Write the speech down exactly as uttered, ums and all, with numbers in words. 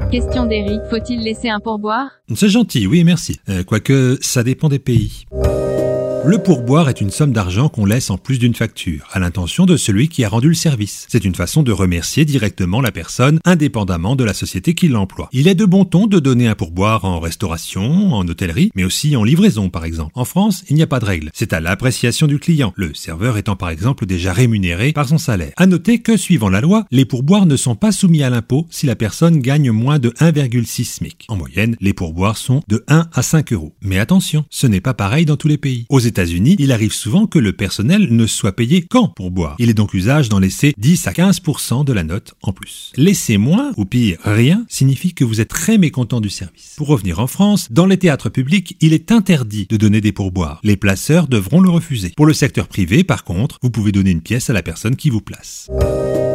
Question d'Eric, faut-il laisser un pourboire ? C'est gentil, oui merci. Euh, quoique, ça dépend des pays. Le pourboire est une somme d'argent qu'on laisse en plus d'une facture, à l'intention de celui qui a rendu le service. C'est une façon de remercier directement la personne, indépendamment de la société qui l'emploie. Il est de bon ton de donner un pourboire en restauration, en hôtellerie, mais aussi en livraison par exemple. En France, il n'y a pas de règle. C'est à l'appréciation du client, le serveur étant par exemple déjà rémunéré par son salaire. À noter que, suivant la loi, les pourboires ne sont pas soumis à l'impôt si la personne gagne moins de un virgule six SMIC. En moyenne, les pourboires sont de un à cinq euros. Mais attention, ce n'est pas pareil dans tous les pays. Aux États-Unis, il arrive souvent que le personnel ne soit payé qu'en pourboire. Il est donc usage d'en laisser dix à quinze pour cent de la note en plus. Laisser moins, ou pire, rien, signifie que vous êtes très mécontent du service. Pour revenir en France, dans les théâtres publics, il est interdit de donner des pourboires. Les placeurs devront le refuser. Pour le secteur privé, par contre, vous pouvez donner une pièce à la personne qui vous place.